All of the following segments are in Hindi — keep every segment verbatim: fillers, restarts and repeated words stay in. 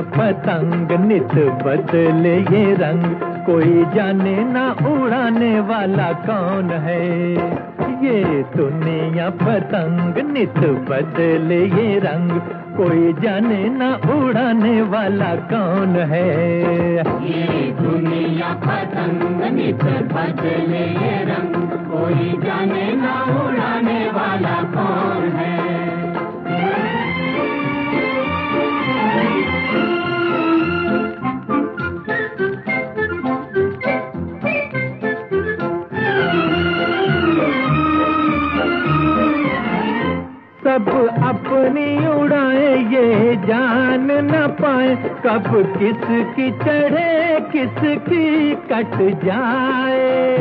पतंग नित बदले ये रंग, कोई जाने ना उड़ाने वाला कौन है। ये दुनिया पतंग नित बदले ये रंग, कोई जाने ना उड़ाने वाला कौन है। ये दुनिया पतंग नित बदले ये रंग, कोई जाने ना उड़ाने वाला कौन है। सब अपनी उड़ाए ये जान न पाए, कब किसकी चढ़े किसकी कट जाए।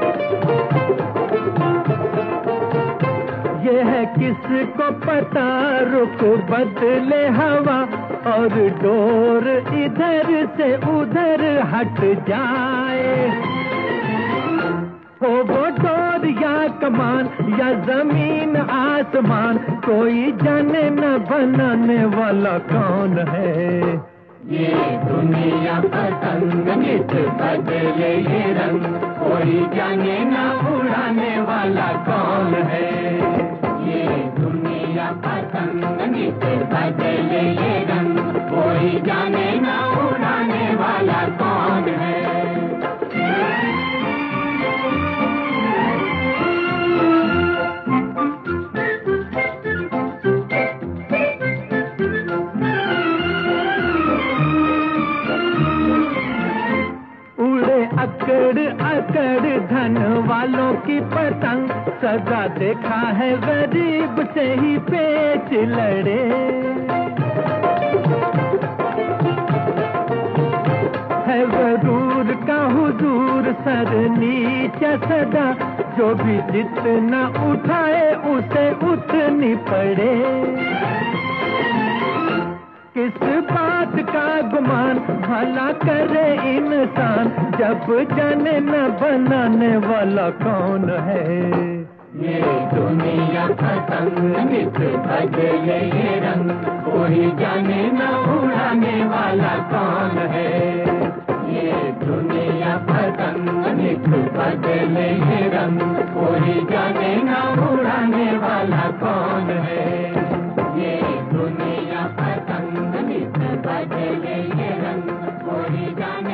ये है किसको पता रुक बदले हवा, और डोर इधर से उधर हट जाए। हो वो डोर या कमान या जमीन आसमान, कोई जाने न बनाने वाला कौन है। ये दुनिया पतंग नित बदले ये रंग, कोई जाने न उड़ाने वाला कौन है। ये दुनिया पतंग नित बदले ये रंग, कोई जाने न उड़ाने वाला कौन है। अकड़ अकड़ धन वालों की पतंग, सदा देखा है गरीब से ही पेच लड़े। है गरूर का हुजूर सर नीचा सदा, जो भी जितना उठाए उसे उतनी पड़े। किस बात का गुमान भला करे इंसान, जब जाने न बनाने वाला कौन है। ये दुनिया पतंग नित बदले ये रंग, कोई जाने न उड़ाने वाला कौन है। ये दुनिया पतंग नित बदले ये रंग, कोई जाने न उड़ाने वाला कौन है। ये दुनिया पतंग नित बदले ये रंग, कोई जाने